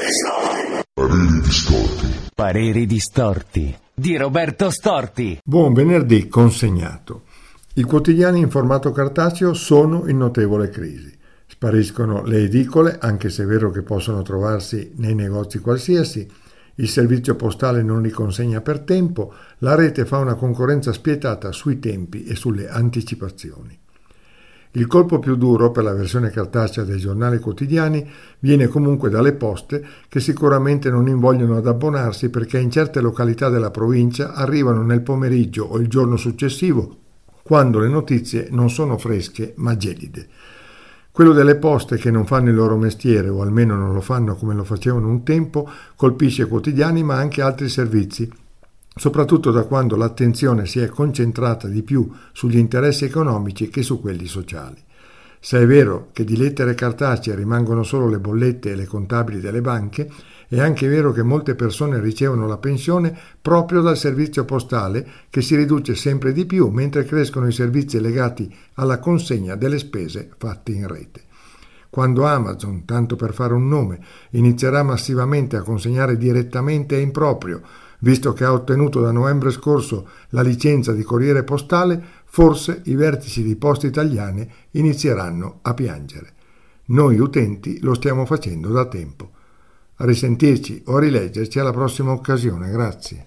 Pareri distorti. Pareri distorti di Roberto Storti. Buon venerdì consegnato. I quotidiani in formato cartaceo sono in notevole crisi. Spariscono le edicole, anche se è vero che possono trovarsi nei negozi qualsiasi, il servizio postale non li consegna per tempo, la rete fa una concorrenza spietata sui tempi e sulle anticipazioni. Il colpo più duro per la versione cartacea dei giornali quotidiani viene comunque dalle poste, che sicuramente non invogliono ad abbonarsi perché in certe località della provincia arrivano nel pomeriggio o il giorno successivo, quando le notizie non sono fresche ma gelide. Quello delle poste, che non fanno il loro mestiere, o almeno non lo fanno come lo facevano un tempo, colpisce i quotidiani ma anche altri servizi, soprattutto da quando l'attenzione si è concentrata di più sugli interessi economici che su quelli sociali. Se è vero che di lettere cartacee rimangono solo le bollette e le contabili delle banche, è anche vero che molte persone ricevono la pensione proprio dal servizio postale, che si riduce sempre di più mentre crescono i servizi legati alla consegna delle spese fatte in rete. Quando Amazon, tanto per fare un nome, inizierà massivamente a consegnare direttamente e in proprio, visto che ha ottenuto da novembre scorso la licenza di corriere postale, forse i vertici di Poste Italiane inizieranno a piangere. Noi utenti lo stiamo facendo da tempo. A risentirci o a rileggerci alla prossima occasione, grazie.